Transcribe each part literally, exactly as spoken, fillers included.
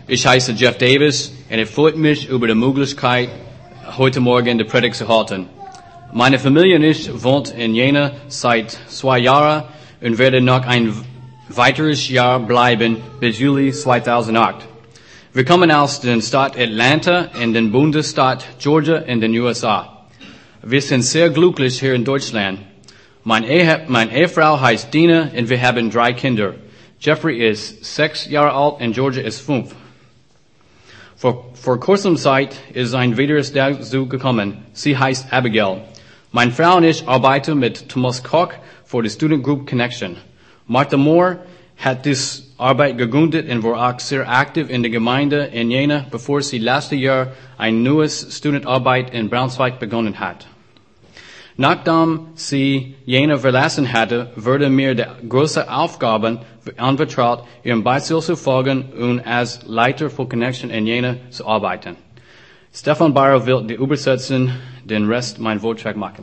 Ich heiße Jeff Davis und es freut mich über die Möglichkeit, heute Morgen die Predigt zu halten. Meine Familie und ich wohnen in Jena seit zwei Jahren und werden noch ein weiteres Jahr bleiben bis Juli zweitausendacht. Wir kommen aus der Stadt Atlanta in den Bundesstaat Georgia in den U S A. Wir sind sehr glücklich hier in Deutschland. Mein Ehe, meine Ehefrau heißt Dina und wir haben drei Kinder. Jeffrey ist sechs Jahre alt und Georgia ist fünf. Vor, vor kurzer Zeit ist ein weiteres dazu gekommen. Sie heißt Abigail. Meine Frau und ich arbeiten mit Thomas Koch für die Student Group Connection. Martha Moore hat diese Arbeit gegründet und war auch sehr aktiv in der Gemeinde in Jena, bevor sie letztes Jahr ein neues Studentarbeit in Braunschweig begonnen hat. Nachdem sie Jena verlassen hatte, wurde mir die große Aufgabe anvertraut, ihrem Beispiel zu folgen und als Leiter für Connection in Jena zu arbeiten. Stefan Bayer wird die Übersetzung, den Rest mein Vortrag machen.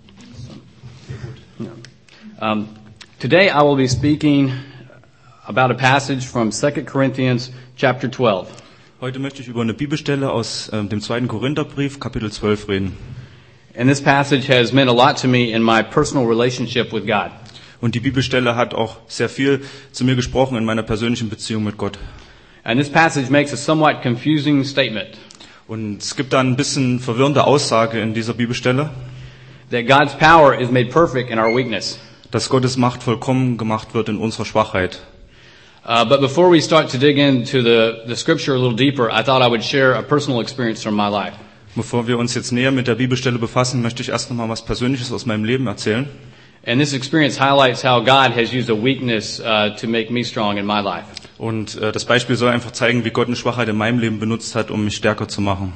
Um, today I will be speaking about a passage from Second Corinthians chapter twelve. Heute möchte ich über eine Bibelstelle aus äh, dem zweiten Korintherbrief, Kapitel zwölf, reden. And this passage has meant a lot to me in my personal relationship with God. Und die Bibelstelle hat auch sehr viel zu mir gesprochen in meiner persönlichen Beziehung mit Gott. And this passage makes a somewhat confusing statement. Und es gibt da ein bisschen verwirrende Aussage in dieser Bibelstelle, That God's power is made perfect in our weakness. dass Gottes Macht vollkommen gemacht wird in unserer Schwachheit. Uh, but before we start to dig into the, the scripture a little deeper, I thought I would share a personal experience from my life. Bevor wir uns jetzt näher mit der Bibelstelle befassen, möchte ich erst noch mal was Persönliches aus meinem Leben erzählen. And this experience highlights how God has used a weakness uh, to make me strong in my life. Und äh, das Beispiel soll einfach zeigen, wie Gott eine Schwachheit in meinem Leben benutzt hat, um mich stärker zu machen.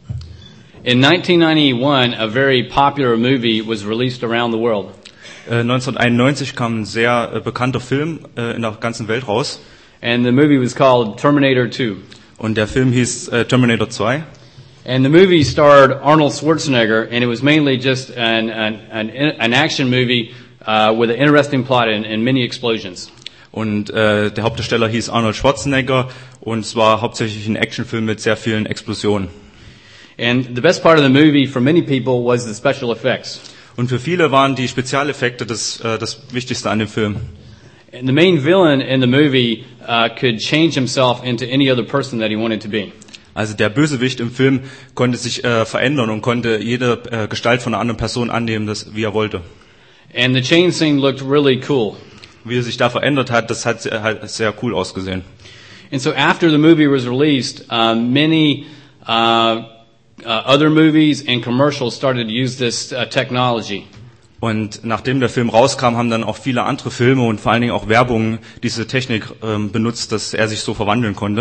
In nineteen ninety-one, a very popular movie was released around the world. Äh, neunzehnhunderteinundneunzig kam ein sehr äh, bekannter Film äh, in der ganzen Welt raus. And the movie was called Terminator two. Und der Film hieß äh, Terminator zwei. And the movie starred Arnold Schwarzenegger, and it was mainly just an, an, an, an action movie uh, with an interesting plot and, and many explosions. Und äh, der Hauptdarsteller hieß Arnold Schwarzenegger und es war hauptsächlich ein Actionfilm mit sehr vielen Explosionen. And the best part of the movie for many people was the special effects. Und für viele waren die Spezialeffekte das, äh, das Wichtigste an dem Film. And the main villain in the movie uh, could change himself into any other person that he wanted to be. Also der Bösewicht im Film konnte sich äh, verändern und konnte jede äh, Gestalt von einer anderen Person annehmen, das, wie er wollte. And the chain scene looked really cool. Wie er sich da verändert hat, das hat sehr, hat sehr cool ausgesehen. And so after the movie was released, uh, many uh, uh, other movies and commercials started to use this uh, technology. Und nachdem der Film rauskam, haben dann auch viele andere Filme und vor allen Dingen auch Werbung diese Technik ähm, benutzt, dass er sich so verwandeln konnte.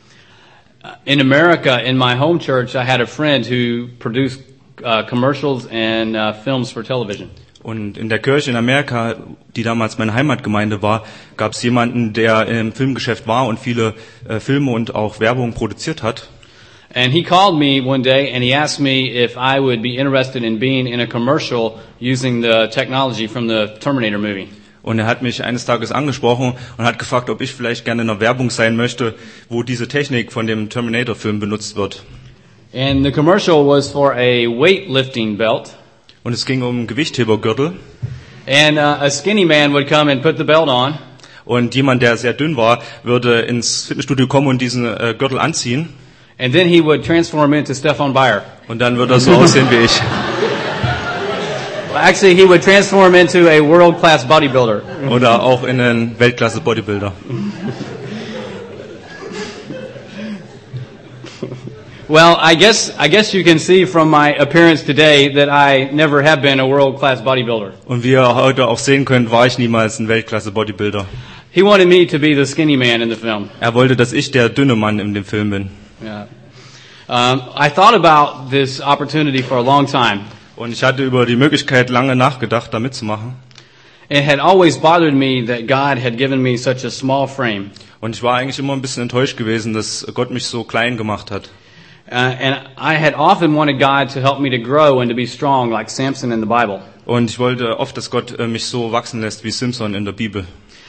In America, in my home church, I had a friend who produced uh, commercials and uh, films for television. Und in der Kirche in Amerika, die damals meine Heimatgemeinde war, gab es jemanden, der im Filmgeschäft war und viele äh, Filme und auch Werbung produziert hat. And he called me one day and he asked me if I would be interested in being in a commercial using the technology from the Terminator movie. Und er hat mich eines Tages angesprochen und hat gefragt, ob ich vielleicht gerne in einer Werbung sein möchte, wo diese Technik von dem Terminator-Film benutzt wird. And the commercial was for a weightlifting belt. Und es ging um einen Gewichthebergürtel. And uh, a skinny man would come and put the belt on. Und jemand, der sehr dünn war, würde ins Fitnessstudio kommen und diesen äh, Gürtel anziehen. And then he would transform into Stefan Bayer. Und dann würde er so aussehen wie ich. Well, actually, he would transform into a world-class bodybuilder. Oder auch in einen Weltklasse-Bodybuilder. Well, I guess I guess you can see from my appearance today that I never have been a world-class bodybuilder. Und wie ihr heute auch sehen könnt, war ich niemals ein Weltklasse-Bodybuilder. He wanted me to be the skinny man in the film. Er wollte, dass ich der dünne Mann in dem Film bin. Yeah. Um, I thought about this opportunity for a long time. Und ich hatte über die Möglichkeit lange nachgedacht, da mitzumachen. It had always bothered me that God had given me such a small frame. Und ich war eigentlich immer ein bisschen enttäuscht gewesen, dass Gott mich so klein gemacht hat. Uh, and I had often wanted God to help me to grow and to be strong like Samson in the Bible. Und ich wollte oft, dass Gott mich so wachsen lässt wie Simson in der Bibel.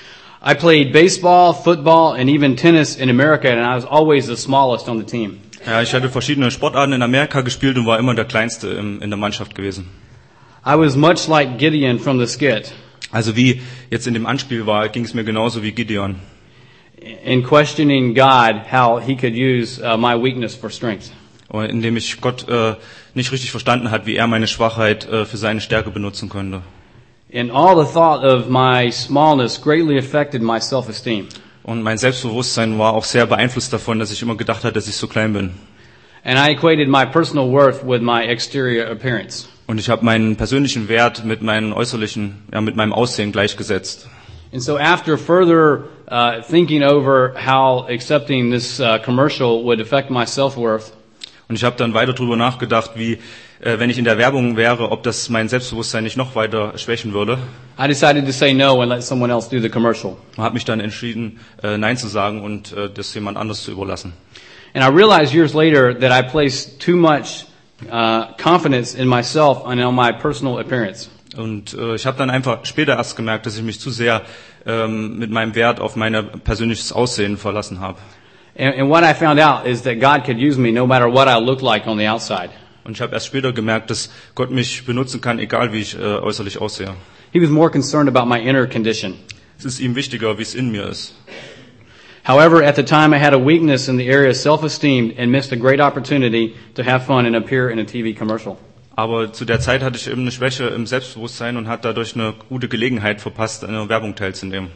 I played baseball, football, and even tennis in America, and I was always the smallest on the team. Ja, ich hatte verschiedene Sportarten in Amerika gespielt und war immer der Kleinste im, in der Mannschaft gewesen. I was much like Gideon from the skit, Also wie jetzt in dem Anspiel war, ging es mir genauso wie Gideon. in questioning God how he could use uh, my weakness for strength. Und indem ich Gott äh, nicht richtig verstanden hat, wie er meine Schwachheit äh, für seine Stärke benutzen könnte. And all the thought of my smallness greatly affected my self-esteem. Und mein Selbstbewusstsein war auch sehr beeinflusst davon, dass ich immer gedacht habe, dass ich so klein bin. And I equated my personal worth with my exterior appearance. Und ich habe meinen persönlichen Wert mit meinen äußerlichen, ja, mit meinem Aussehen gleichgesetzt. And so after further uh, thinking over how accepting this uh, commercial would affect my self-worth, Und ich habe dann weiter darüber nachgedacht, wie, äh, wenn ich in der Werbung wäre, ob das mein Selbstbewusstsein nicht noch weiter schwächen würde. I decided to say no and let someone else do the commercial. Und habe mich dann entschieden, äh, Nein zu sagen und äh, das jemand anderes zu überlassen. And I realized years later that I placed too much uh, confidence in myself and on my personal appearance. Und äh, ich habe dann einfach später erst gemerkt, dass ich mich zu sehr ähm, mit meinem Wert auf mein persönliches Aussehen verlassen habe. And, and what I found out is that God could use me no matter what I look like on the outside. Und ich habe erst später gemerkt, dass Gott mich benutzen kann, egal wie ich äh, äußerlich aussehe. He was more concerned about my inner condition. Es ist ihm wichtiger, wie es in mir ist. However, at the time I had a weakness in the area of self-esteem and missed a great opportunity to have fun and appear in a T V commercial. Aber zu der Zeit hatte ich eben eine Schwäche im Selbstbewusstsein und hatte dadurch eine gute Gelegenheit verpasst, an einer Werbung teilzunehmen.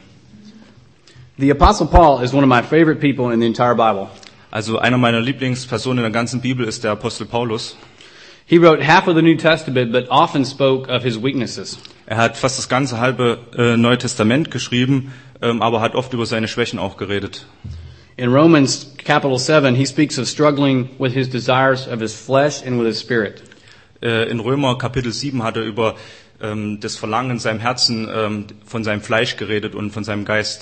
The Apostle Paul is one of my favorite people in the entire Bible. Also einer meiner Lieblingspersonen in der ganzen Bibel ist der Apostel Paulus. He wrote half of the New Testament, but often spoke of his weaknesses. Er hat fast das ganze halbe äh, Neue Testament geschrieben, ähm, aber hat oft über seine Schwächen auch geredet. In Romans capital seven, he speaks of struggling with his desires of his flesh and with his spirit. Äh, in Römer Kapitel sieben hat er über ähm, das Verlangen in seinem Herzen ähm, von seinem Fleisch geredet und von seinem Geist.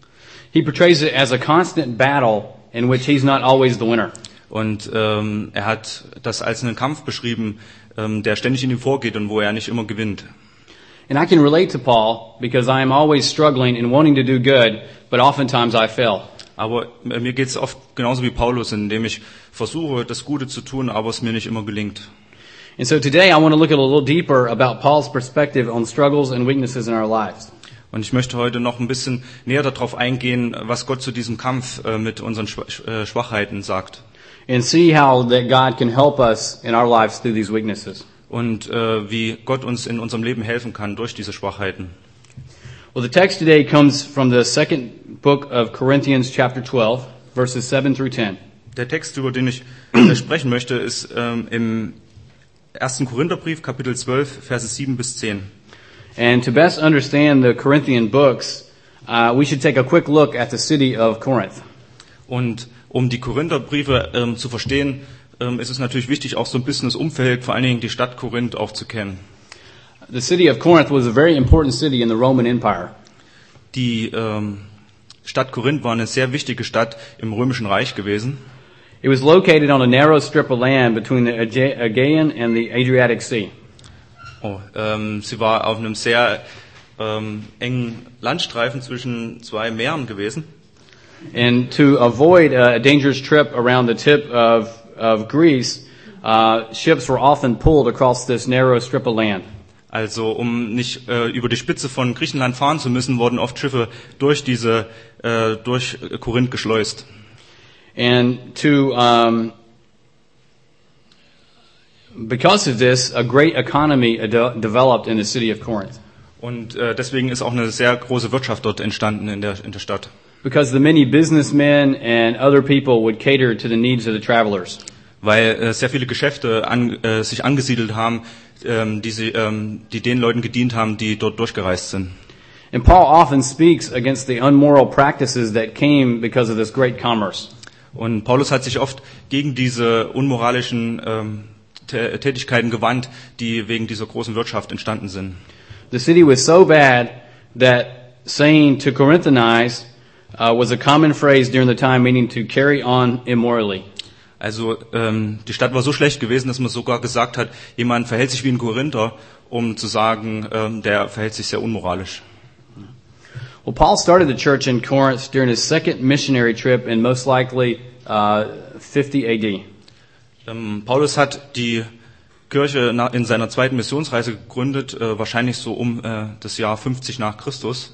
He portrays it as a constant battle in which he's not always the winner. Und ähm, er hat das als einen Kampf beschrieben, ähm, der ständig in ihm vorgeht und wo er nicht immer gewinnt. And I can relate to Paul because I am always struggling and wanting to do good, but oftentimes I fail. Aber äh, mir geht es oft genauso wie Paulus, indem ich versuche, das Gute zu tun, aber es mir nicht immer gelingt. And so today I want to look at a little deeper about Paul's perspective on struggles and weaknesses in our lives. Und ich möchte heute noch ein bisschen näher darauf eingehen, was Gott zu diesem Kampf äh, mit unseren Schwachheiten sagt. And see how that God can help us in our lives through these weaknesses. Und äh, wie Gott uns in unserem Leben helfen kann durch diese Schwachheiten. Well, the text today comes from the second book of Corinthians chapter twelve, verses seven through ten. Der Text, über den ich äh, sprechen möchte, ist ähm, im ersten Korintherbrief, Kapitel zwölf, Verse sieben bis zehn. And to best understand the Corinthian books, uh, we should take a quick look at the city of Corinth. Und um die Korintherbriefe ähm, zu verstehen, ähm, ist es natürlich wichtig, auch so ein bisschen das Umfeld, vor allen Dingen die Stadt Korinth auch zu kennen. The city of Corinth was a very important city in the Roman Empire. Die ähm, Stadt Korinth war eine sehr wichtige Stadt im Römischen Reich gewesen. It was located on a narrow strip of land between the Aegean and the Adriatic Sea. Oh, ähm, sie war auf einem sehr ähm, engen Landstreifen zwischen zwei Meeren gewesen. And to avoid a dangerous trip around the tip of, of Greece, uh, ships were often pulled across this narrow strip of land. Also um nicht äh, über die Spitze von Griechenland fahren zu müssen, wurden oft Schiffe durch diese äh, durch Korinth geschleust. And to um, because of this, a great economy de- developed in the city of Corinth. Und äh, deswegen ist auch eine sehr große Wirtschaft dort entstanden in der in der Stadt. Because the many businessmen and other people would cater to the needs of the travelers. Weil äh, sehr viele Geschäfte an, äh, sich angesiedelt haben, ähm, die, sie, ähm, die den Leuten gedient haben, die dort durchgereist sind. And Paul often speaks against the unmoral practices that came because of this great commerce. Und Paulus hat sich oft gegen diese unmoralischen ähm, Tä- Tätigkeiten gewandt, die wegen dieser großen Wirtschaft entstanden sind. The city was so bad that saying to Corinthanize uh, was a common phrase during the time, meaning to carry on immorally. Also ähm, die Stadt war so schlecht gewesen, dass man sogar gesagt hat, jemand verhält sich wie ein Korinther, um zu sagen, ähm, der verhält sich sehr unmoralisch. Well, Paul started the church in Corinth during his second missionary trip in most likely uh, fifty A D. Ähm, Paulus hat die Kirche na, in seiner zweiten Missionsreise gegründet, äh, wahrscheinlich so um äh, das Jahr fünfzig nach Christus.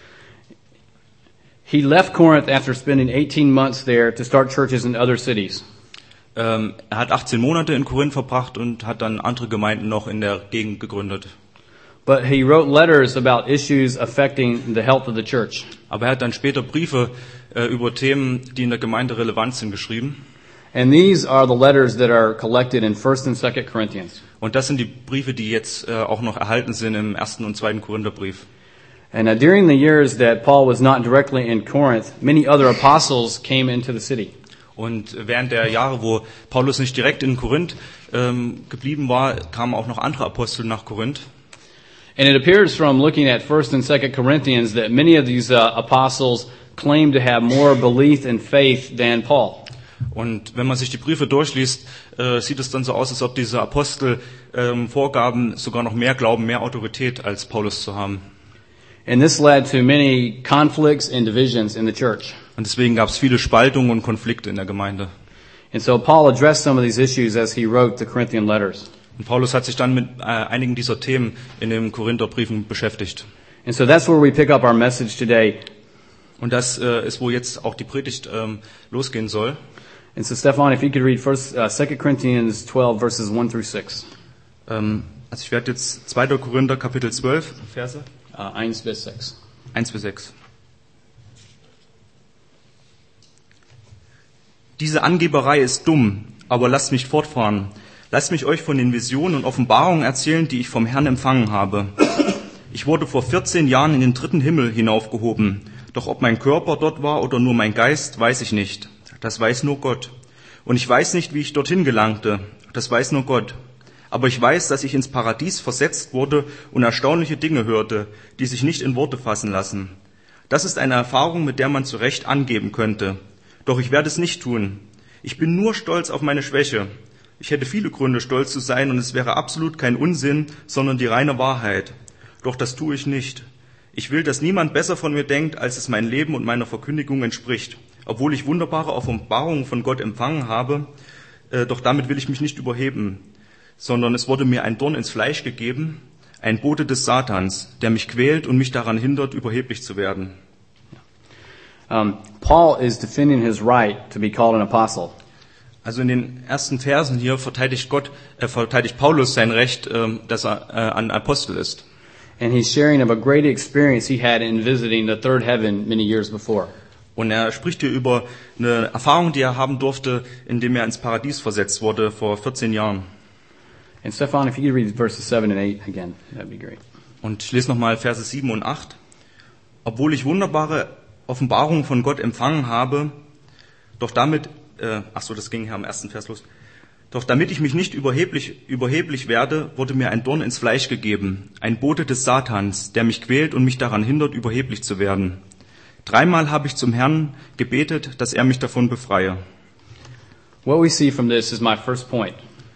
He left Corinth after spending eighteen months there to start churches in other cities. Ähm, er hat achtzehn Monate in Korinth verbracht und hat dann andere Gemeinden noch in der Gegend gegründet. But he wrote letters about issues affecting the health of the church. Aber er hat dann später Briefe äh, über Themen, die in der Gemeinde relevant sind, geschrieben. And these are the letters that are collected in First and Second Corinthians. Und das sind die Briefe, die jetzt äh, auch noch erhalten sind im ersten und zweiten Korintherbrief. And uh, during the years that Paul was not directly in Corinth, many other apostles came into the city. Und während der Jahre, wo Paulus nicht direkt in Korinth ähm, geblieben war, kamen auch noch andere Apostel nach Korinth. And it appears from looking at First and Second Corinthians that many of these uh, apostles claim to have more belief and faith than Paul. Und wenn man sich die Briefe durchliest, äh, sieht es dann so aus, als ob diese Apostel ähm, vorgaben, sogar noch mehr Glauben, mehr Autorität als Paulus zu haben. And this led to many conflicts and divisions in the church. Und deswegen gab es viele Spaltungen und Konflikte in der Gemeinde. And so Paul addressed some of these issues as he wrote the Corinthian letters. Und Paulus hat sich dann mit äh, einigen dieser Themen in den Korintherbriefen beschäftigt. And so that's where we pick up our message today. Und das äh, ist, wo jetzt auch die Predigt ähm, losgehen soll. And so Stefan, if you could read first, uh, Second Corinthians twelve, verses one through six. Ähm, also ich werde jetzt zweiter Korinther Kapitel zwölf, Verse Uh, eins bis sechs. eins bis sechs. Diese Angeberei ist dumm, aber lasst mich fortfahren. Lasst mich euch von den Visionen und Offenbarungen erzählen, die ich vom Herrn empfangen habe. Ich wurde vor vierzehn Jahren in den dritten Himmel hinaufgehoben. Doch ob mein Körper dort war oder nur mein Geist, weiß ich nicht. Das weiß nur Gott. Und ich weiß nicht, wie ich dorthin gelangte. Das weiß nur Gott. Aber ich weiß, dass ich ins Paradies versetzt wurde und erstaunliche Dinge hörte, die sich nicht in Worte fassen lassen. Das ist eine Erfahrung, mit der man zu Recht angeben könnte. Doch ich werde es nicht tun. Ich bin nur stolz auf meine Schwäche. Ich hätte viele Gründe, stolz zu sein, und es wäre absolut kein Unsinn, sondern die reine Wahrheit. Doch das tue ich nicht. Ich will, dass niemand besser von mir denkt, als es mein Leben und meiner Verkündigung entspricht. Obwohl ich wunderbare Offenbarungen von Gott empfangen habe, äh, doch damit will ich mich nicht überheben. Sondern es wurde mir ein Dorn ins Fleisch gegeben, ein Bote des Satans, der mich quält und mich daran hindert, überheblich zu werden. Um, Paul is defending his right to be called an apostle. Also in den ersten Versen hier verteidigt Gott, äh, verteidigt Paulus sein Recht, äh, dass er äh, ein Apostel ist. And he's sharing of a great experience he had in visiting the third heaven many years before. Und er spricht hier über eine Erfahrung, die er haben durfte, indem er ins Paradies versetzt wurde vor vierzehn Jahren. And Stefan, if you could read verses seven and eight again, that'd be great. Und ich lese nochmal Verse sieben und acht. Obwohl ich wunderbare Offenbarungen von Gott empfangen habe, doch damit, äh, ach so, das ging hier am ersten Vers los. Doch damit ich mich nicht überheblich, überheblich werde, wurde mir ein Dorn ins Fleisch gegeben, ein Bote des Satans, der mich quält und mich daran hindert, überheblich zu werden. Dreimal habe ich zum Herrn gebetet, dass er mich davon befreie. What we see from this is my first point.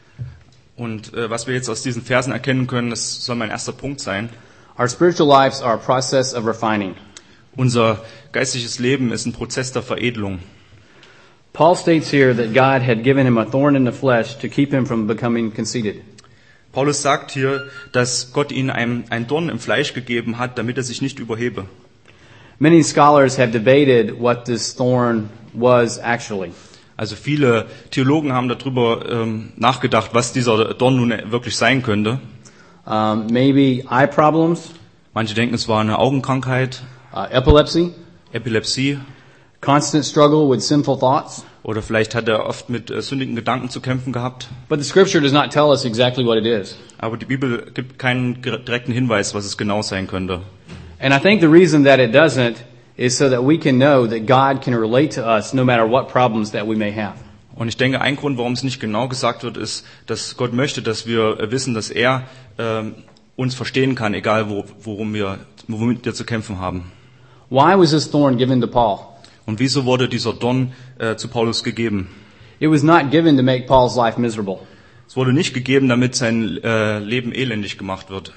Und äh, was wir jetzt aus diesen Versen erkennen können, das soll mein erster Punkt sein. Our spiritual lives are a process of refining. Unser geistliches Leben ist ein Prozess der Veredelung. Paul states here that God had given him a thorn in the flesh to keep him from becoming conceited. Paulus sagt hier, dass Gott ihm ein, ein Dorn im Fleisch gegeben hat, damit er sich nicht überhebe. Many scholars have debated what this thorn was actually. Also viele Theologen haben darüber ähm, nachgedacht, was dieser Dorn nun wirklich sein könnte. Um, maybe eye problems, Manche denken, es war eine Augenkrankheit, uh, epilepsy, Epilepsie, constant struggle with sinful thoughts. oder vielleicht hat er oft mit äh, sündigen Gedanken zu kämpfen gehabt. But the scripture does not tell us exactly what it is. Aber die Bibel gibt keinen direkten Hinweis, was es genau sein könnte. And I think the reason that it doesn't is so that we can know that God can relate to us no matter what problems that we may have. Und ich denke, ein Grund, warum es nicht genau gesagt wird, ist, dass Gott möchte, dass wir wissen, dass er ähm, uns verstehen kann, egal wo, worum wir, womit wir zu kämpfen haben. Why was this thorn given to Paul? Und wieso wurde dieser Dorn äh, zu Paulus gegeben? It was not given to make Paul's life miserable. Es wurde nicht gegeben, damit sein äh, Leben elendig gemacht wird.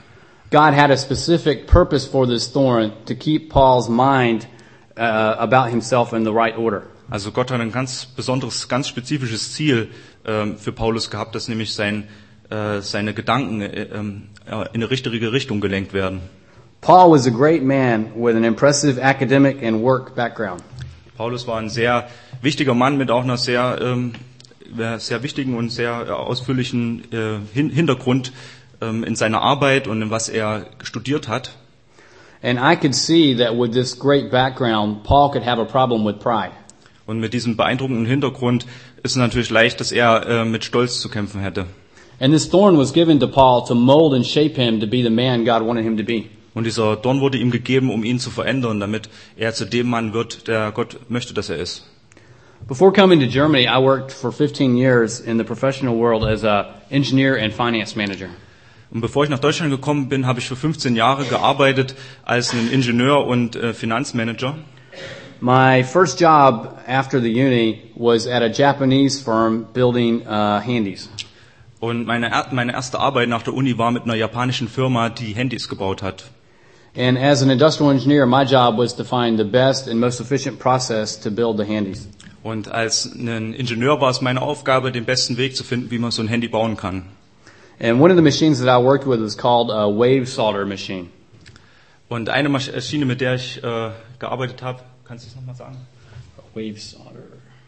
God had a specific purpose for this thorn to keep Paul's mind uh, about himself in the right order. Also Gott hat ein ganz besonderes, ganz spezifisches Ziel ähm, für Paulus gehabt, dass nämlich sein, äh, seine Gedanken äh, äh, in eine richtige Richtung gelenkt werden. Paul was a great man with an impressive academic and work background. Paulus war ein sehr wichtiger Mann mit auch einer sehr, ähm, sehr wichtigen und sehr ausführlichen äh, Hintergrund ähm, in seiner Arbeit und in was er studiert hat. And I could see that with this great background, Paul could have a problem with pride. Und mit diesem beeindruckenden Hintergrund ist es natürlich leicht, dass er äh, mit Stolz zu kämpfen hätte. And this thorn was given to Paul to mold and shape him to be the man God wanted him to be. Und dieser Dorn wurde ihm gegeben, um ihn zu verändern, damit er zu dem Mann wird, der Gott möchte, dass er ist. Before coming to Germany, I worked for fifteen years in the professional world as an engineer and finance manager. Und bevor ich nach Deutschland gekommen bin, habe ich für fünfzehn Jahre gearbeitet als ein Ingenieur und äh, Finanzmanager. My first job after the uni was at a Japanese firm building uh, handies. Und meine, meine erste Arbeit nach der Uni war mit einer japanischen Firma, die Handys gebaut hat. And as an industrial engineer, my job was to find the best and most efficient process to build the handies. Und als ein Ingenieur war es meine Aufgabe, den besten Weg zu finden, wie man so ein Handy bauen kann. And one of the machines that I worked with was called a wave solder machine. Und eine Maschine, mit der ich äh, gearbeitet habe, kannst du es nochmal sagen? A wave solder.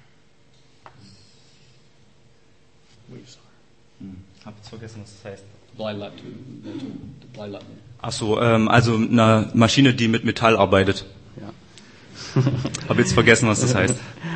Wave solder. Hm, hab jetzt vergessen, was das heißt. Ach so, ähm, also eine Maschine, die mit Metall arbeitet. Ja. Hab jetzt vergessen, was das heißt.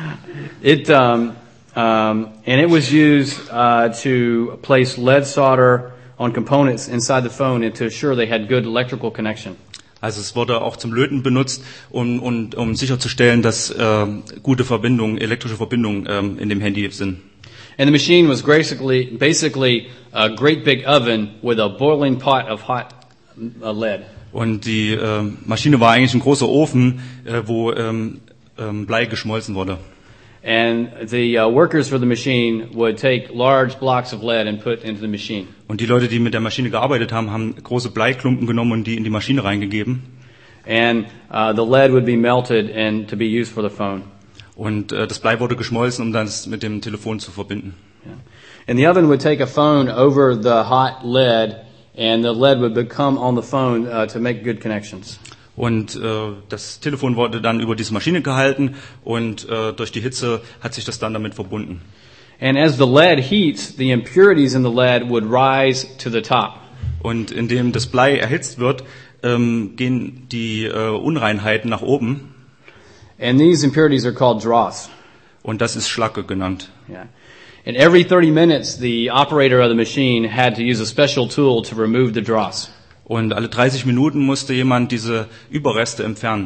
It um, um, and it was used uh, to place lead solder on components inside the phone and to assure they had good electrical connection. Also es wurde auch zum Löten benutzt, um, um, um sicherzustellen, dass äh, gute Verbindungen, elektrische Verbindungen ähm, in dem Handy sind. And the machine was basically, basically a great big oven with a boiling pot of hot uh, lead. Und die äh, Maschine war eigentlich ein großer Ofen, äh, wo ähm, ähm, Blei geschmolzen wurde. And the uh, workers for the machine would take large blocks of lead and put into the machine. Und die Leute, die mit der Maschine gearbeitet haben, haben große Bleiklumpen genommen und die in die Maschine reingegeben. And uh, the lead would be melted and to be used for the phone. Und äh, das Blei wurde geschmolzen, um das mit dem Telefon zu verbinden. Yeah. And the oven would take a phone over the hot lead, and the lead would become on the phone uh, to make good connections. Und äh, das Telefon wurde dann über diese Maschine gehalten und äh, durch die Hitze hat sich das dann damit verbunden. And as the lead heats, the impurities in the lead would rise to the top. Und indem das Blei erhitzt wird, ähm, gehen die äh, Unreinheiten nach oben. And these impurities are called dross. Und das ist Schlacke genannt. Yeah. And every thirty minutes, the operator of the machine had to use a special tool to remove the dross. Und alle dreißig Minuten musste jemand diese Überreste entfernen.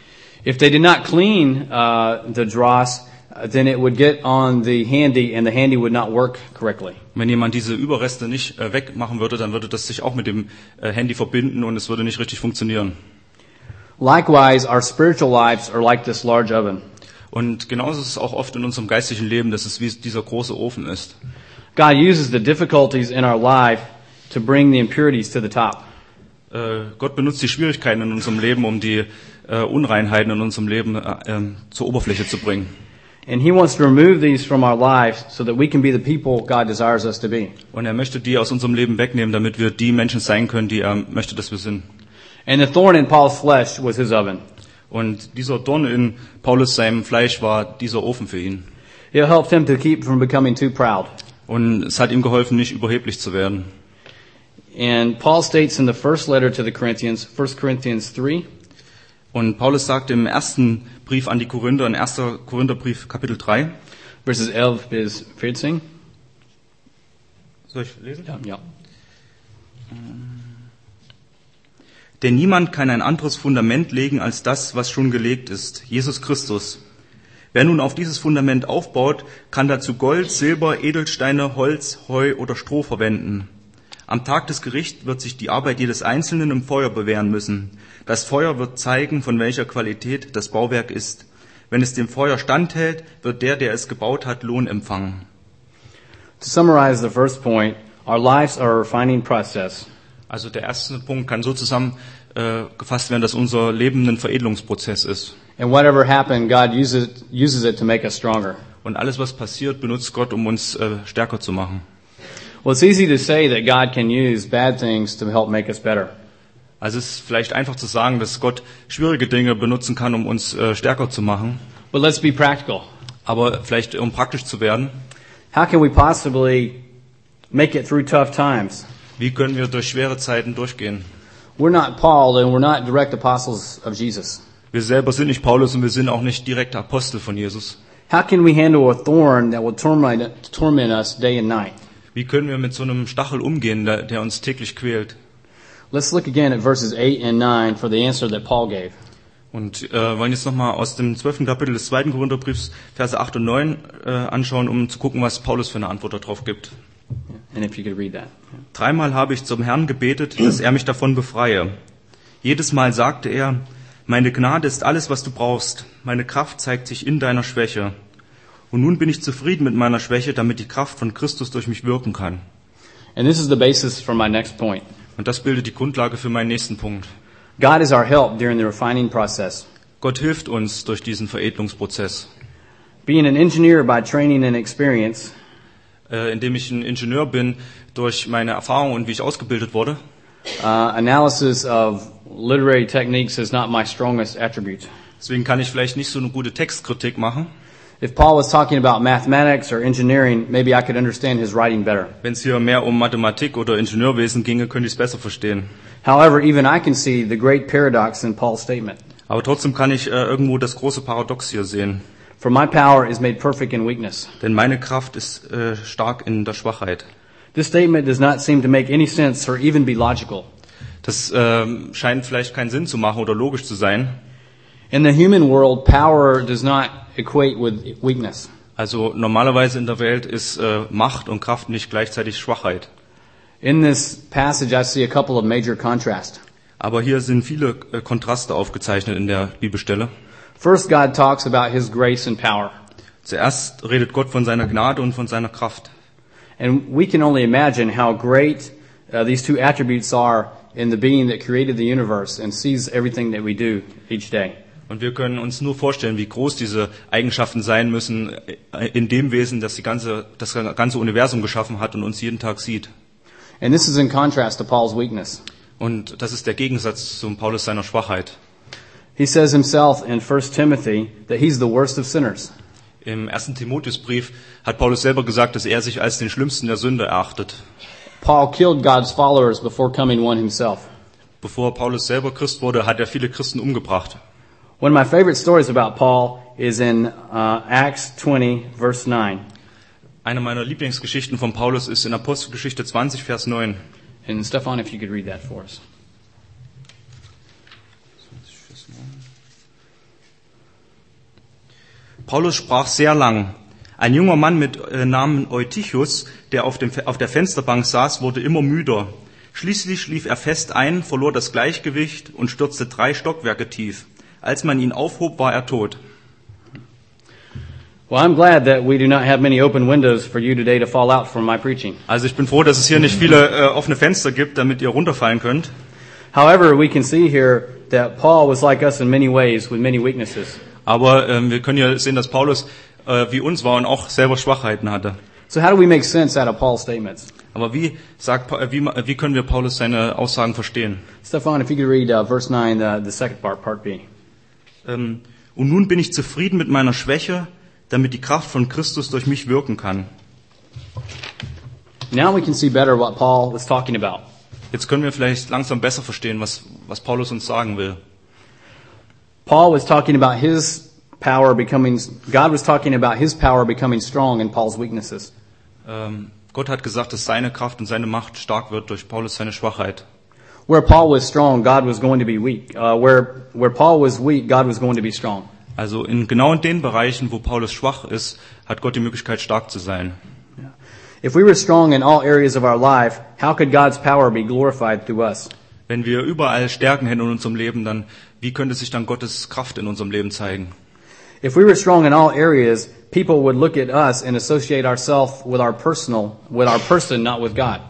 If they did not clean uh, the dross, uh, then it would get on the handy, and the handy would not work correctly. Wenn jemand diese Überreste nicht äh, wegmachen würde, dann würde das sich auch mit dem äh, Handy verbinden und es würde nicht richtig funktionieren. Likewise, our spiritual lives are like this large oven. Und genauso ist es auch oft in unserem geistlichen Leben, dass es wie dieser große Ofen ist. God uses the difficulties in our life to bring the impurities to the top. Äh, Gott benutzt die Schwierigkeiten in unserem Leben, um die äh, Unreinheiten in unserem Leben äh, äh, zur Oberfläche zu bringen. And He wants to remove these from our lives so that we can be the people God desires us to be. Und er möchte die aus unserem Leben wegnehmen, damit wir die Menschen sein können, die er möchte, dass wir sind. And the thorn in Paul's flesh was his oven. Und dieser Dorn in Paulus seinem Fleisch war dieser Ofen für ihn. It helped him to keep from becoming too proud. Und es hat ihm geholfen, nicht überheblich zu werden. And Paul states in the first letter to the Corinthians, First Corinthians three, Und Paulus sagt im ersten Brief an die Korinther, in erster Korintherbrief Kapitel drei, verses elf bis vierzehn. Soll ich lesen? Ja, ja. Denn niemand kann ein anderes Fundament legen als das, was schon gelegt ist, Jesus Christus. Wer nun auf dieses Fundament aufbaut, kann dazu Gold, Silber, Edelsteine, Holz, Heu oder Stroh verwenden. Am Tag des Gerichts wird sich die Arbeit jedes Einzelnen im Feuer bewähren müssen. Das Feuer wird zeigen, von welcher Qualität das Bauwerk ist. Wenn es dem Feuer standhält, wird der, der es gebaut hat, Lohn empfangen. To summarize the first point, our lives are a refining process. Also der erste Punkt kann so zusammengefasst werden, dass unser Leben ein Veredelungsprozess ist. And whatever happened, God uses it, uses it to make us stronger. Und alles, was passiert, benutzt Gott, um uns äh, stärker zu machen. Well, it's easy to say that God can use bad things to help make us better. Also es ist vielleicht einfach zu sagen, dass Gott schwierige Dinge benutzen kann, um uns äh, stärker zu machen. But let's be practical. Aber vielleicht, um praktisch zu werden, How can we possibly make it through tough times? wie können wir durch schwere Zeiten durchgehen? We're not Paul and we're not direct apostles of Jesus. Wir selber sind nicht Paulus und wir sind auch nicht direkte Apostel von Jesus. How can we handle a thorn that will torment, torment us day and night? Wie können wir mit so einem Stachel umgehen, der, der uns täglich quält? Let's look again at verses eight and nine for the answer that Paul gave. Und äh, wollen jetzt nochmal aus dem zwölften Kapitel des zweiten Korintherbriefs, Verse acht und neun äh, anschauen, um zu gucken, was Paulus für eine Antwort darauf gibt. And if you could read that. Dreimal habe ich zum Herrn gebetet, dass er mich davon befreie. Jedes Mal sagte er, meine Gnade ist alles, was du brauchst. Meine Kraft zeigt sich in deiner Schwäche. Und nun bin ich zufrieden mit meiner Schwäche, damit die Kraft von Christus durch mich wirken kann. And this is the basis for my next point. Und das bildet die Grundlage für meinen nächsten Punkt. God is our help during the refining process. Gott hilft uns durch diesen Veredelungsprozess. Being an engineer by training and experience, Äh, indem ich ein Ingenieur bin, durch meine Erfahrung und wie ich ausgebildet wurde, uh, analysis of literary techniques is not my strongest attribute. deswegen kann ich vielleicht nicht so eine gute Textkritik machen. If Paul was talking about mathematics or engineering, maybe I could understand his writing better. Wenn es hier mehr um Mathematik oder Ingenieurwesen ginge, könnte ich es besser verstehen. However, even I can see the great paradox in Paul's statement. Aber trotzdem kann ich äh, irgendwo das große Paradox hier sehen. For my power is made perfect in weakness. Denn meine Kraft ist äh, stark in der Schwachheit. This statement does not seem to make any sense or even be logical. Das ähm, scheint vielleicht keinen Sinn zu machen oder logisch zu sein. In the human world, power does not equate with weakness. Also normalerweise in der Welt ist äh, Macht und Kraft nicht gleichzeitig Schwachheit. In this passage, I see a couple of major contrasts. Aber hier sind viele äh, Kontraste aufgezeichnet in der Bibelstelle. First, God talks about His grace and power. Zuerst redet Gott von seiner Gnade und von seiner Kraft. And we can only imagine how great uh, these two attributes are in the being that created the universe and sees everything that we do each day. Und wir können uns nur vorstellen, wie groß diese Eigenschaften sein müssen in dem Wesen, das die ganze, das ganze Universum geschaffen hat und uns jeden Tag sieht. And this is in contrast to Paul's weakness. Und das ist der Gegensatz zum Paulus seiner Schwachheit. He says himself in First Timothy that he's the worst of sinners. Im ersten Timotheusbrief hat Paulus selber gesagt, dass er sich als den schlimmsten der Sünde erachtet. Paul killed God's followers before coming one himself. Bevor Paulus selber Christ wurde, hat er viele Christen umgebracht. One of my favorite stories about Paul is in uh, Acts twenty, verse nine. Eine meiner Lieblingsgeschichten von Paulus ist in Apostelgeschichte zwanzig, Vers neun. And Stefan, if you could read that for us. Paulus sprach sehr lang. Ein junger Mann mit äh, Namen Eutychus, der auf, dem, auf der Fensterbank saß, wurde immer müder. Schließlich schlief er fest ein, verlor das Gleichgewicht und stürzte drei Stockwerke tief. Als man ihn aufhob, war er tot. Well, I'm glad that we do not have many open windows for you today to fall out from my preaching. Also ich bin froh, dass es hier nicht viele äh, offene Fenster gibt, damit ihr runterfallen könnt. However, we can see here that Paul was like us in many ways with many weaknesses. Aber ähm, wir können ja sehen, dass Paulus äh, wie uns war und auch selber Schwachheiten hatte. So how do we make sense out of Paul's statements? Aber wie, sagt, äh, wie, wie können wir Paulus seine Aussagen verstehen? Stefan, if you could read uh, verse nine, uh, the second part, part B. Ähm, und nun bin ich zufrieden mit meiner Schwäche, damit die Kraft von Christus durch mich wirken kann. Now we can see better what Paul was talking about. Jetzt können wir vielleicht langsam besser verstehen, was, was Paulus uns sagen will. Paul was talking about his power becoming, God was talking about his power becoming strong in Paul's weaknesses. Ähm, Gott hat gesagt, dass seine Kraft und seine Macht stark wird durch Paulus seine Schwachheit. Where Paul was strong, God was going to be weak. Uh, where, where Paul was weak, God was going to be strong. Also in genau in den Bereichen, wo Paulus schwach ist, hat Gott die Möglichkeit, stark zu sein. If we were strong in all areas of our life, how could God's power be glorified through us? Wenn wir überall Stärken hätten in unserem Leben, dann wie könnte sich dann Gottes Kraft in unserem Leben zeigen? If we were strong in all areas, people would look at us and associate ourselves with our personal, with our person, not with God.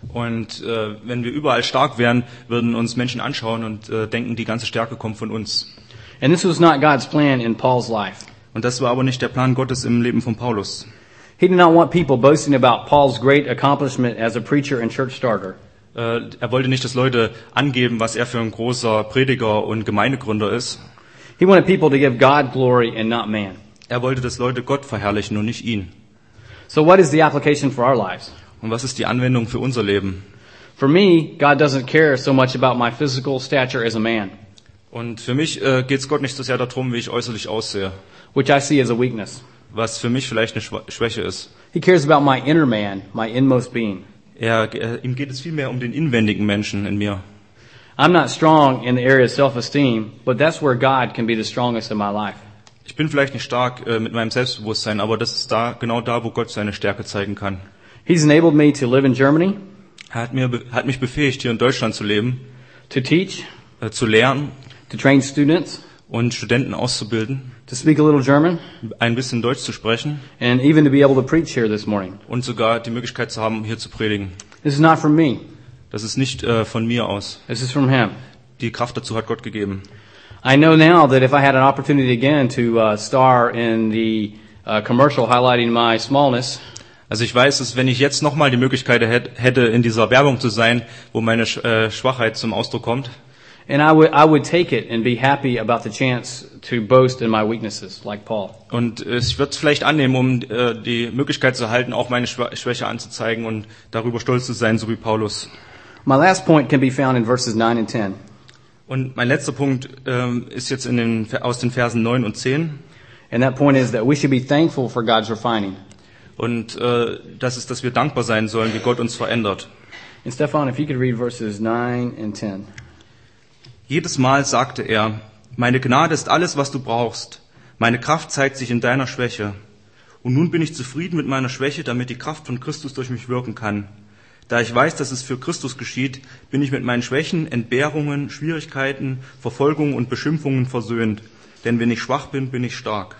Und äh, wenn wir überall stark wären, würden uns Menschen anschauen und äh, denken, die ganze Stärke kommt von uns. And this was not God's plan in Paul's life. Und das war aber nicht der Plan Gottes im Leben von Paulus. He did not want people boasting about Paul's great accomplishment as a preacher and church starter. Äh, er wollte nicht, dass Leute angeben, was er für ein großer Prediger und Gemeindegründer ist. He wanted people to give God glory and not man. Er wollte, dass Leute Gott verherrlichen und nicht ihn. So what is the application for our lives? Und was ist die Anwendung für unser Leben? For me, God doesn't care so much about my physical stature as a man, Und für mich äh, geht es Gott nicht so sehr darum, wie ich äußerlich aussehe, which I see as a weakness. was für mich vielleicht eine Schwa- Schwäche ist. He cares about my inner man, my inmost being. Er, äh, ihm geht es vielmehr um den inwendigen Menschen in mir. I'm not strong in the area of self-esteem, but that's where God can be the strongest in my life. Ich bin vielleicht nicht stark äh, mit meinem Selbstbewusstsein, aber das ist da genau da, wo Gott seine Stärke zeigen kann. He's enabled me to live in Germany, Er hat, mir, be- hat mich befähigt, hier in Deutschland zu leben, to teach, äh, zu lernen to train students, und Studenten auszubilden, to speak a little German, ein bisschen Deutsch zu sprechen and even to be able to preach here this morning. und sogar die Möglichkeit zu haben, hier zu predigen. This is not from me. Das ist nicht äh, von mir aus. This is from Him. Die Kraft dazu hat Gott gegeben. I know now that if I had an opportunity again to uh, star in the uh, commercial highlighting my smallness, Also ich weiß, dass wenn ich jetzt nochmal die Möglichkeit hätt- hätte, in dieser Werbung zu sein, wo meine Sch- äh, Schwachheit zum Ausdruck kommt, and I would I would take it and be happy about the chance to boast in my weaknesses, like Paul. und äh, ich würde es vielleicht annehmen, um äh, die Möglichkeit zu erhalten, auch meine Schwa- Schwäche anzuzeigen und darüber stolz zu sein, so wie Paulus. My last point can be found in verses nine and ten. Und mein letzter Punkt ähm, ist jetzt in den, aus den Versen neun und zehn. And that point is that we should be thankful for God's refining. Und äh, das ist, dass wir dankbar sein sollen, wie Gott uns verändert. And Stefan, if you could read verses nine and ten. Jedes Mal sagte er, meine Gnade ist alles, was du brauchst. Meine Kraft zeigt sich in deiner Schwäche. Und nun bin ich zufrieden mit meiner Schwäche, damit die Kraft von Christus durch mich wirken kann. Da ich weiß, dass es für Christus geschieht, bin ich mit meinen Schwächen, Entbehrungen, Schwierigkeiten, Verfolgungen und Beschimpfungen versöhnt. Denn wenn ich schwach bin, bin ich stark.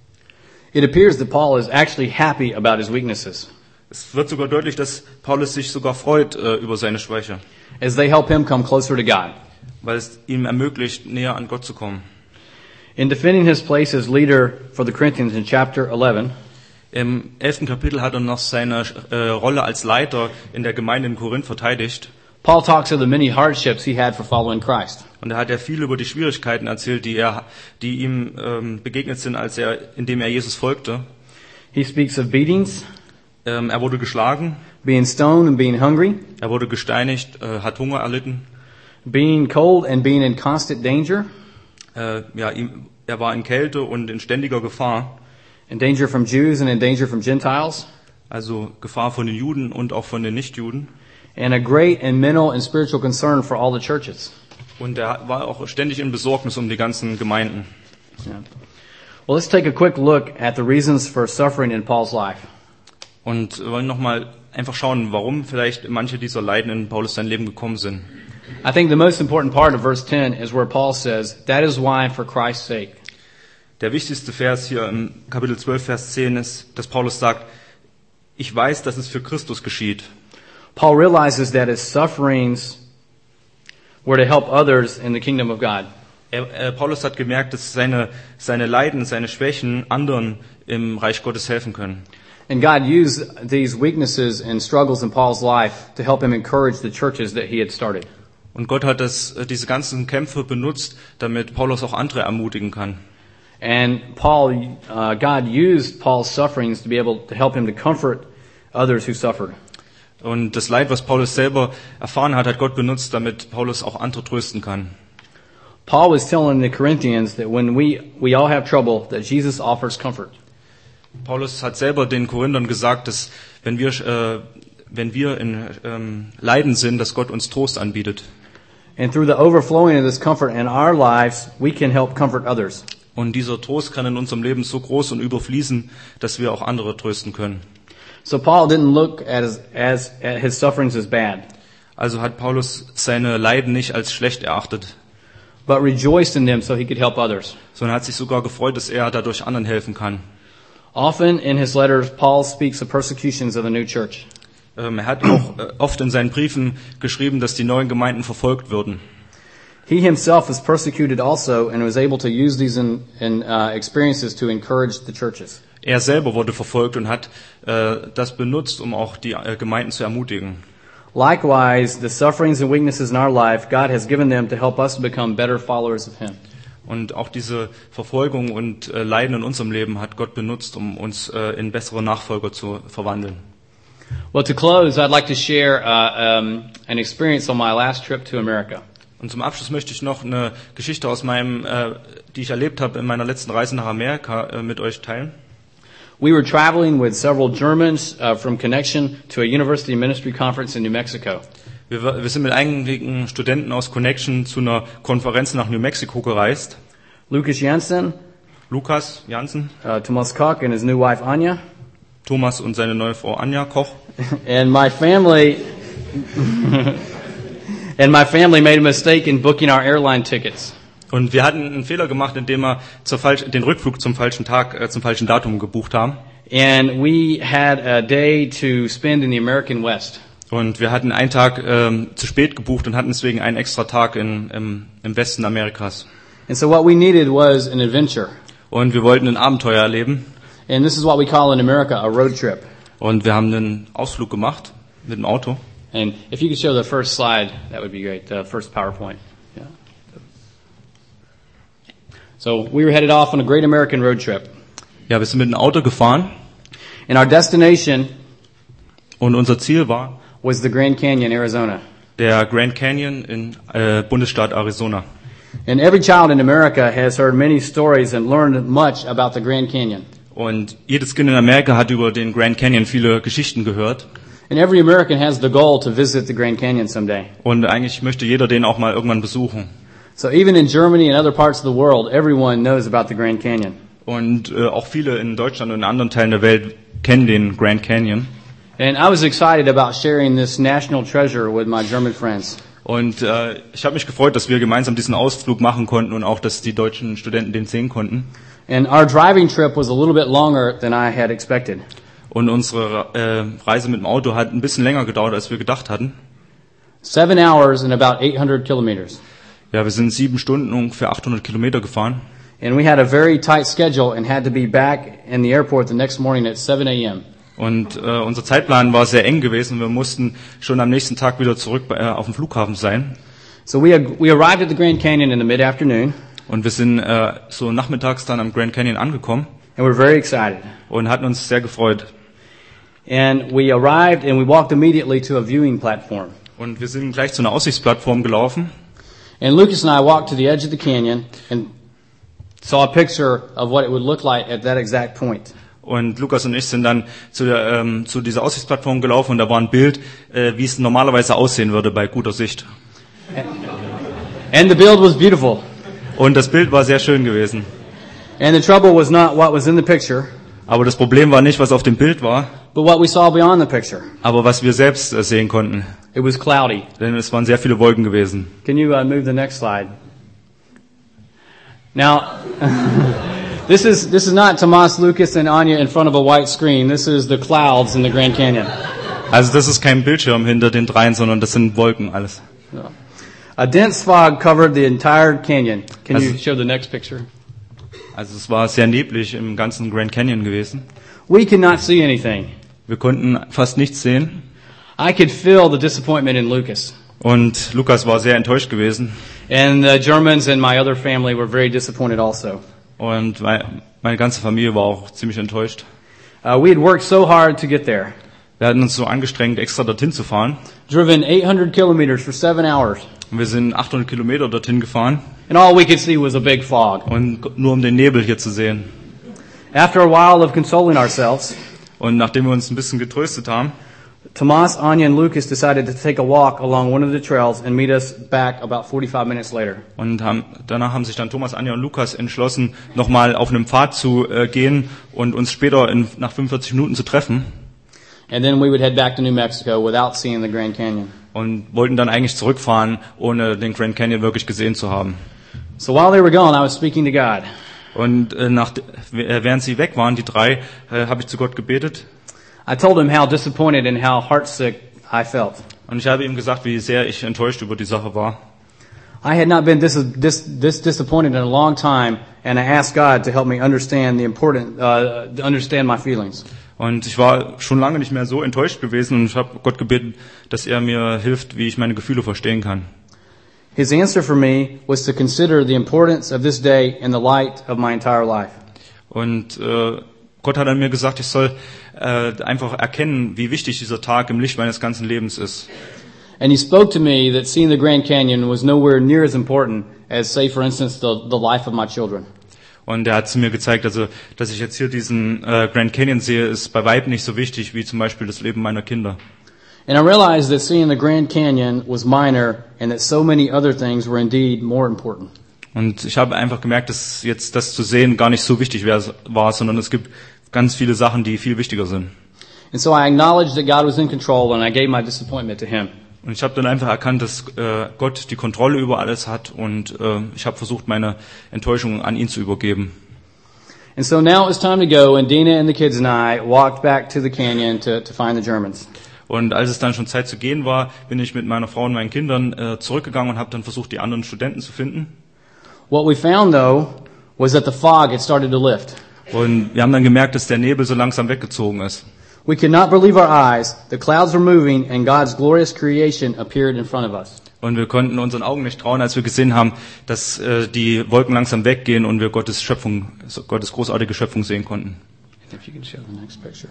It appears that Paul is actually happy about his weaknesses, Es wird sogar deutlich, dass Paulus sich sogar freut äh, über seine Schwäche, as they help him come closer to God. weil es ihm ermöglicht, näher an Gott zu kommen. In defending his place as leader for the Corinthians in chapter eleven, Im elften Kapitel hat er noch seine äh, Rolle als Leiter in der Gemeinde in Korinth verteidigt. Paul talks of the many hardships he had for following Christ. Und da hat er viel über die Schwierigkeiten erzählt, die er, die ihm ähm, begegnet sind, als er, indem er Jesus folgte. He speaks of beatings, Ähm, er wurde geschlagen, being stoned and being hungry, er wurde gesteinigt, äh, hat Hunger erlitten. being cold and being in constant danger, Äh, ja, ihm, er war in Kälte und in ständiger Gefahr, in danger from Jews and in danger from Gentiles, also Gefahr von den Juden und auch von den Nichtjuden. and a great and mental and spiritual concern for all the churches. Und er war auch ständig in Besorgnis um die ganzen Gemeinden. Yeah. Well, let's take a quick look at the reasons for suffering in Paul's life. Und wir wollen nochmal einfach schauen, warum vielleicht manche dieser Leiden in Paulus sein Leben gekommen sind. I think the most important part of verse ten is where Paul says, "That is why, for Christ's sake." Der wichtigste Vers hier im Kapitel zwölf, Vers zehn ist, dass Paulus sagt, ich weiß, dass es für Christus geschieht. Paul realizes that his sufferings were to help others in the kingdom of God. Er, äh, Paulus hat gemerkt, dass seine, seine Leiden, seine Schwächen anderen im Reich Gottes helfen können. And God used these weaknesses and struggles in Paul's life to help him encourage the churches that he had started. Und Gott hat das, äh, diese ganzen Kämpfe benutzt, damit Paulus auch andere ermutigen kann. And Paul, uh, God used Paul's sufferings to be able to help him to comfort others who suffered. Und das Leid, was Paulus selber erfahren hat, hat Gott benutzt, damit Paulus auch andere trösten kann. Paul was telling the Corinthians that when we, we all have trouble, that Jesus offers comfort. Paulus hat selber den Korinthern gesagt, dass wenn wir, äh, wenn wir in ähm, Leiden sind, dass Gott uns Trost anbietet. And through the overflowing of this comfort in our lives, we can help comfort others. Und dieser Trost kann in unserem Leben so groß und überfließen, dass wir auch andere trösten können. So Paul didn't look at his, as, at his sufferings as bad, Also hat Paulus seine Leiden nicht als schlecht erachtet, but rejoiced in them so he could help others. sondern hat sich sogar gefreut, dass er dadurch anderen helfen kann. Often in his letters, Paul speaks of persecutions of the new church. Ähm, er hat auch äh, oft in seinen Briefen geschrieben, dass die neuen Gemeinden verfolgt würden. He himself was persecuted also and was able to use these in, in, uh, experiences to encourage the churches. Er selber wurde verfolgt und hat äh, das benutzt, um auch die äh, Gemeinden zu ermutigen. Likewise, the sufferings and weaknesses in our life, God has given them to help us become better followers of Him. Und auch diese Verfolgung und äh, Leiden in unserem Leben hat Gott benutzt, um uns äh, in bessere Nachfolger zu verwandeln. Well, to close, I'd like to share uh, um, an experience on my last trip to America. Und zum Abschluss möchte ich noch eine Geschichte aus meinem, äh, die ich erlebt habe in meiner letzten Reise nach Amerika, äh, mit euch teilen. We were traveling with several Germans uh, from Connection to a university ministry conference in New Mexico. Wir, wir sind mit einigen Studenten aus Connection zu einer Konferenz nach New Mexico gereist. Lucas Jansen, Lukas Jansen, uh, Thomas Koch and his new wife Anya, Thomas und seine neue Frau Anja Koch. and my family and my family made a mistake in booking our airline tickets. Und wir hatten einen Fehler gemacht, indem wir zur falsch, den Rückflug zum falschen Tag, äh, zum falschen Datum gebucht haben. And we had a day to spend in the American West. Und wir hatten einen Tag ähm, zu spät gebucht und hatten deswegen einen extra Tag in, im, im Westen Amerikas. And so what we needed was an adventure. Und wir wollten ein Abenteuer erleben. And this is what we call in America a road trip. Und wir haben einen Ausflug gemacht mit dem Auto. And if you could show the first slide, that would be great. The first PowerPoint. Yeah. So we were headed off on a great American road trip. Ja, wir sind mit dem Auto gefahren. And our destination Und unser Ziel war was the Grand Canyon, Arizona. der Grand Canyon in äh, Bundesstaat Arizona. And every child in America has heard many stories and learned much about the Grand Canyon. Und jedes Kind in Amerika hat über den Grand Canyon viele Geschichten gehört. And every American has the goal to visit the Grand Canyon someday. Und eigentlich möchte jeder den auch mal irgendwann besuchen. So even in Germany and other parts of the world, everyone knows about the Grand Canyon. Und äh, auch viele in Deutschland und in anderen Teilen der Welt kennen den Grand Canyon. And I was excited about sharing this national treasure with my German friends. Und äh, ich habe mich gefreut, dass wir gemeinsam diesen Ausflug machen konnten und auch, dass die deutschen Studenten den sehen konnten. And our driving trip was a little bit longer than I had expected. Und unsere äh, Reise mit dem Auto hat ein bisschen länger gedauert, als wir gedacht hatten. Seven hours and about eight hundred kilometers. Ja, wir sind sieben Stunden ungefähr achthundert Kilometer gefahren. And we had a very tight schedule and had to be back in the airport the next morning at seven a.m. Und äh, unser Zeitplan war sehr eng gewesen. Wir mussten schon am nächsten Tag wieder zurück bei, äh, auf dem Flughafen sein. So we we arrived at the Grand Canyon in the mid-afternoon. Und wir sind äh, so nachmittags dann am Grand Canyon angekommen. And we're very excited. Und hatten uns sehr gefreut. And we arrived and we walked immediately to a viewing platform. Und wir sind gleich zu einer Aussichtsplattform gelaufen. And Lucas and I walked to the edge of the canyon and saw a picture of what it would look like at that exact point. Und Lukas und ich sind dann zu, der, ähm, zu dieser Aussichtsplattform gelaufen und da war ein Bild, äh, wie es normalerweise aussehen würde bei guter Sicht. And the build was beautiful. Und das Bild war sehr schön gewesen. And the trouble was not what was in the picture, Aber das Problem war nicht, was auf dem Bild war, but what we saw beyond the picture. aber was wir selbst äh, sehen konnten. It was cloudy. Denn es waren sehr viele Wolken gewesen. Can you uh, move the next slide? Now, this is this is not Tomas, Lucas, and Anya in front of a white screen. This is the clouds in the Grand Canyon. Also das ist kein Bildschirm hinter den dreien, sondern das sind Wolken alles. A dense fog covered the entire canyon. Can you Also- show the next picture? Also es war sehr neblig im ganzen Grand Canyon gewesen. We could not see anything. Wir konnten fast nichts sehen. I could feel the disappointment in Lucas. Und Lukas war sehr enttäuscht gewesen. And the Germans and my other family were very disappointed also. Und mei- meine ganze Familie war auch ziemlich enttäuscht. Uh, we had worked so hard to get there. Wir hatten uns so angestrengt, extra dorthin zu fahren. Driven eight hundred kilometers for seven hours. Und wir sind achthundert Kilometer dorthin gefahren. And all we could see was a big fog. Und nur um den Nebel hier zu sehen. After a while of consoling ourselves, Und nachdem wir uns ein bisschen getröstet haben, Tomas, Anya, and Lucas decided to take a walk along one of the trails and meet us back about forty-five minutes later. und haben, danach haben sich dann Thomas, Anja und Lukas entschlossen, nochmal auf einem Pfad zu äh, gehen und uns später in, nach fünfundvierzig Minuten zu treffen. And then we would head back to New Mexico without seeing the Grand Canyon. Und wollten dann eigentlich zurückfahren, ohne den Grand Canyon wirklich gesehen zu haben. So while they were gone, I was speaking to God. Und äh, nach, während sie weg waren, die drei, äh, habe ich zu Gott gebetet. I told him how disappointed and how heartsick I felt. Und ich habe ihm gesagt, wie sehr ich enttäuscht über die Sache war. I had not been this, this, this disappointed in a long time, and I asked God to help me understand the important, uh, to understand my feelings. Und ich war schon lange nicht mehr so enttäuscht gewesen und ich habe Gott gebeten, dass er mir hilft, wie ich meine Gefühle verstehen kann. His answer for me was to consider the importance of this day in the light of my entire life. Und äh, Gott hat an mir gesagt, ich soll äh, einfach erkennen, wie wichtig dieser Tag im Licht meines ganzen Lebens ist. And he spoke to me that seeing the Grand Canyon was nowhere near as important as, say, for instance, the, the life of my children. Und er hat zu mir gezeigt, also, dass ich jetzt hier diesen äh, Grand Canyon sehe, ist bei weitem nicht so wichtig wie zum Beispiel das Leben meiner Kinder. And I realized that seeing the Grand Canyon was minor and that so many other things were indeed more important. Und ich habe einfach gemerkt, dass jetzt das zu sehen gar nicht so wichtig war, sondern es gibt ganz viele Sachen, die viel wichtiger sind. And so I acknowledged that God was in control and I gave my disappointment to him. Und ich habe dann einfach erkannt, dass äh, Gott die Kontrolle über alles hat und äh, ich habe versucht, meine Enttäuschung an ihn zu übergeben. And so now it was time to go, and Dina and the kids and I walked back to the canyon to, to find the Germans. Und als es dann schon Zeit zu gehen war, bin ich mit meiner Frau und meinen Kindern äh, zurückgegangen und habe dann versucht, die anderen Studenten zu finden. What we found, though, was that the fog had started to lift. Und wir haben dann gemerkt, dass der Nebel so langsam weggezogen ist. We could not believe our eyes. The clouds were moving and God's glorious creation appeared in front of us. Und wir konnten unseren Augen nicht trauen, als wir gesehen haben, dass äh, die Wolken langsam weggehen und wir Gottes Schöpfung, Gottes großartige Schöpfung sehen konnten. If you can show the next picture.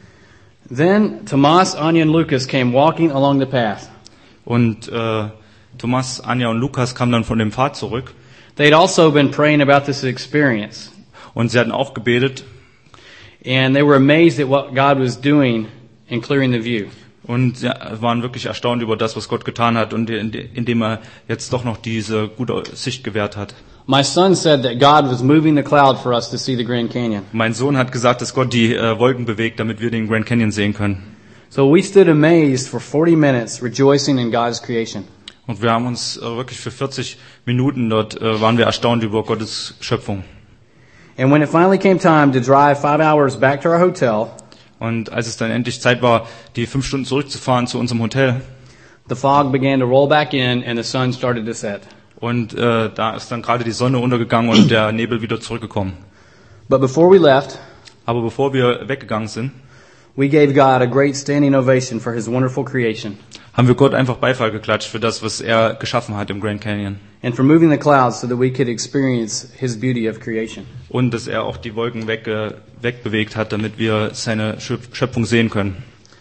Then Tomas, Anya, and Lucas came walking along the path. Und äh, Thomas, Anja und Lukas kamen dann von dem Pfad zurück. They had also been praying about this experience. Und sie hatten auch gebetet. And they were amazed at what God was doing in clearing the view. Und sie waren wirklich erstaunt über das, was Gott getan hat und indem er jetzt doch noch diese gute Sicht gewährt hat. My son said that God was moving the cloud for us to see the Grand Canyon. Mein Sohn hat gesagt, dass Gott die äh, Wolken bewegt, damit wir den Grand Canyon sehen können. So we stood amazed for forty minutes, rejoicing in God's creation. Und wir haben uns äh, wirklich für vierzig Minuten dort äh, waren wir erstaunt über Gottes Schöpfung. And when it finally came time to drive five hours back to our hotel, und als es dann endlich Zeit war, die fünf Stunden zurückzufahren zu unserem Hotel, the fog began to roll back in and the sun started to set. Und äh, da ist dann gerade die Sonne untergegangen und der Nebel wieder zurückgekommen. But before we left, aber bevor wir weggegangen sind, we gave God a great standing ovation for His wonderful creation. Haben wir Gott einfach Beifall geklatscht für das, was er geschaffen hat im Grand Canyon. And for moving the clouds so that we could experience His beauty of creation. Und dass er auch die Wolken weg, äh, wegbewegt hat, damit wir seine Schöpfung sehen können.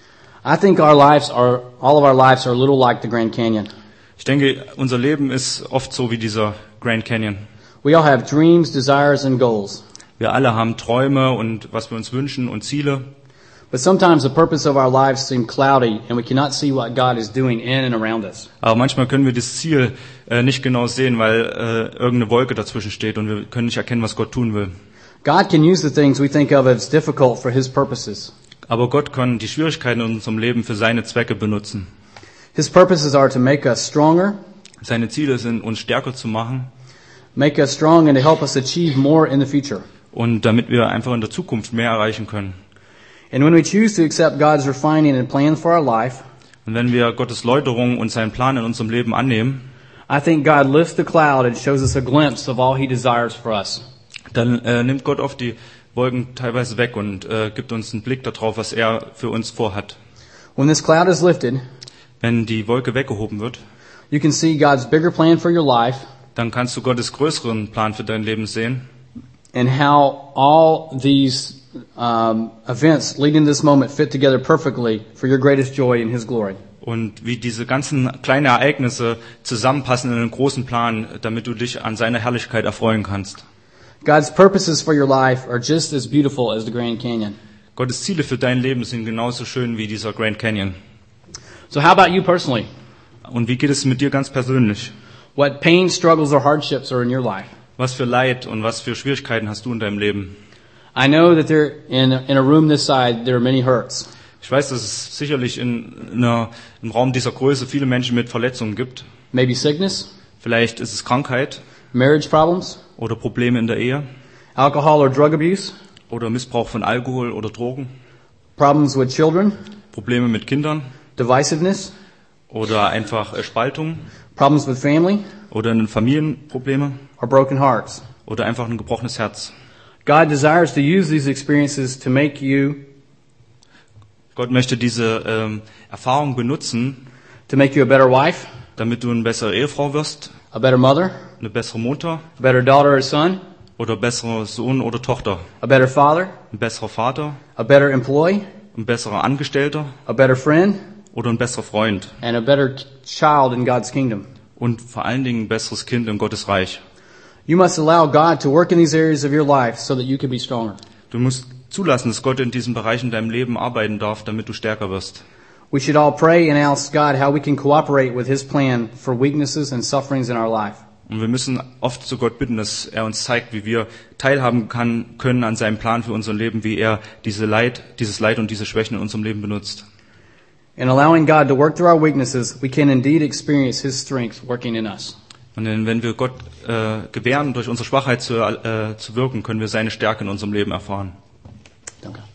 I think our lives are, all of our lives are a little like the Grand Canyon. Ich denke, unser Leben ist oft so wie dieser Grand Canyon. We all have dreams, desires, and goals. Wir alle haben Träume und was wir uns wünschen und Ziele. But sometimes the purpose of our lives seem cloudy and we cannot see what God is doing in and around us. Aber manchmal können wir das Ziel äh, nicht genau sehen, weil äh, irgendeine Wolke dazwischen steht und wir können nicht erkennen, was Gott tun will. God can use the things we think of as difficult for His purposes. Aber Gott kann die Schwierigkeiten in unserem Leben für seine Zwecke benutzen. His purposes are to make us stronger, Seine Ziele sind, uns stärker zu machen make us strong and to help us achieve more in the future. und damit wir einfach in der Zukunft mehr erreichen können. And when we choose to accept God's refining and plan for our life, Und wenn wir Gottes Läuterung und seinen Plan in unserem Leben annehmen, I think God lifts the cloud and shows us a glimpse of all He desires for us. dann äh, nimmt Gott oft die Wolken teilweise weg und äh, gibt uns einen Blick darauf, was er für uns vorhat. When this cloud is lifted, Wenn die Wolke weggehoben wird, you can see God's bigger plan for your life dann kannst du Gottes größeren Plan für dein Leben sehen and how all these um, events leading to this moment fit together perfectly for your greatest joy in His glory. und wie diese ganzen kleinen Ereignisse zusammenpassen in einen großen Plan, damit du dich an seiner Herrlichkeit erfreuen kannst. God's purposes for your life are just as beautiful as the Grand Canyon. Gottes Ziele für dein Leben sind genauso schön wie dieser Grand Canyon. So how about you personally? Und wie geht es mit dir ganz persönlich? What pain, struggles, or hardships are in your life? Was für Leid und was für Schwierigkeiten hast du in deinem Leben? I know that there, in, in a room this side, there are many hurts. Ich weiß, dass es sicherlich in einer, im Raum dieser Größe viele Menschen mit Verletzungen gibt. Maybe sickness, Vielleicht ist es Krankheit marriage problems, oder Probleme in der Ehe alcohol or drug abuse, oder Missbrauch von Alkohol oder Drogen problems with children, Probleme mit Kindern divisiveness, oder einfach äh, Spaltung problems with family, oder in Familienprobleme or broken hearts. oder einfach ein gebrochenes Herz. God desires to use these experiences to make you, Gott möchte diese ähm, Erfahrung benutzen, to make you a better wife, damit du eine bessere Ehefrau wirst, a better mother, eine bessere Mutter a better daughter or son, oder besserer Sohn oder Tochter, a better father, ein besserer Vater, a better employee, ein besserer Angestellter a better friend, oder ein besserer Freund and a better t- child in God's kingdom. und vor allen Dingen ein besseres Kind in Gottes Reich. You must allow God to work in these areas of your life so that you can be stronger. Du musst zulassen, dass Gott in diesen Bereichen in deinem Leben arbeiten darf, damit du stärker wirst. We should all pray and ask God how we can cooperate with His plan for weaknesses and sufferings in our life. Und wir müssen oft zu Gott bitten, dass er uns zeigt, wie wir teilhaben kann, können an seinem Plan für unser Leben, wie er diese Leid, dieses Leid und diese Schwächen in unserem Leben benutzt. In allowing God to work through our weaknesses, we can indeed experience His strength working in us. Und wenn wir Gott äh, gewähren, durch unsere Schwachheit zu, äh, zu wirken, können wir seine Stärke in unserem Leben erfahren. Danke.